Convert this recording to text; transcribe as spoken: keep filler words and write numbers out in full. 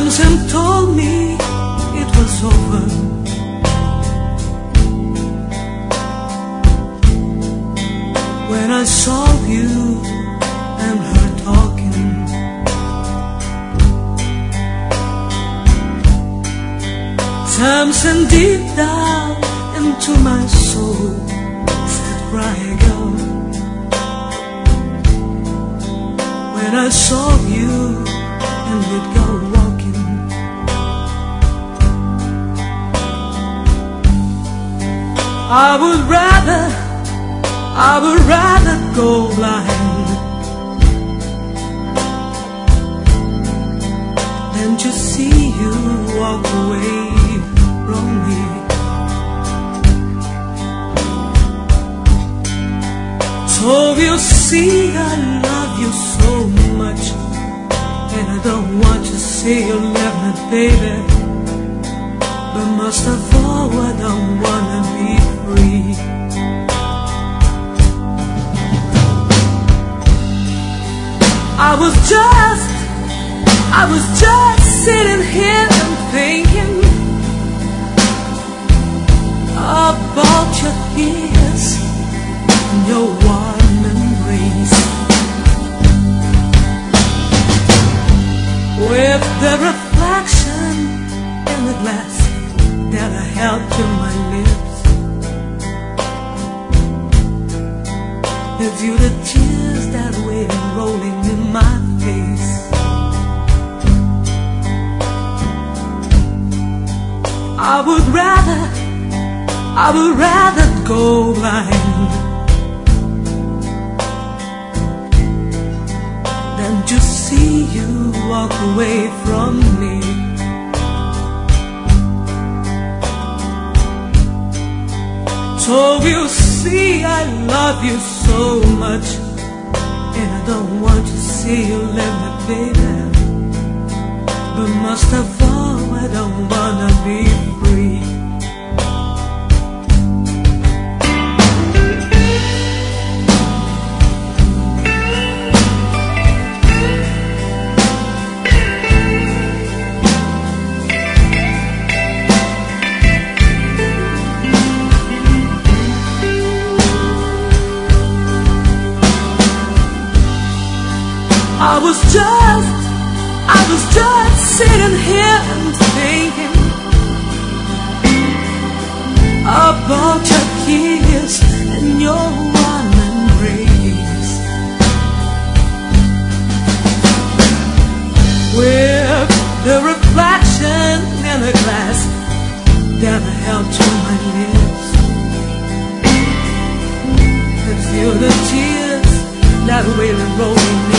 Samson told me it was over. When I saw you and her talking, Samson deep down into my soul said, crying out. When I saw you and we'd go walking, I would rather, I would rather go blind than to see you walk away from me. So you see I love you so much, and I don't want to see you left me, baby. But most of all, I don't wanna be free. I was just, I was just sitting here and thinking about your kiss and your warm embrace, with the reflection in the glass that I held to my lips. With you the tears that were rolling in my face, I would rather, I would rather go blind than to see you walk away from me. So you see I love you so much, and I don't want to see you let me, baby. But most of all, I don't wanna be free. I was just, I was just sitting here and thinking about your kiss and your warm embrace, with the reflection in the glass that I held to my lips, and feel the tears that were rolling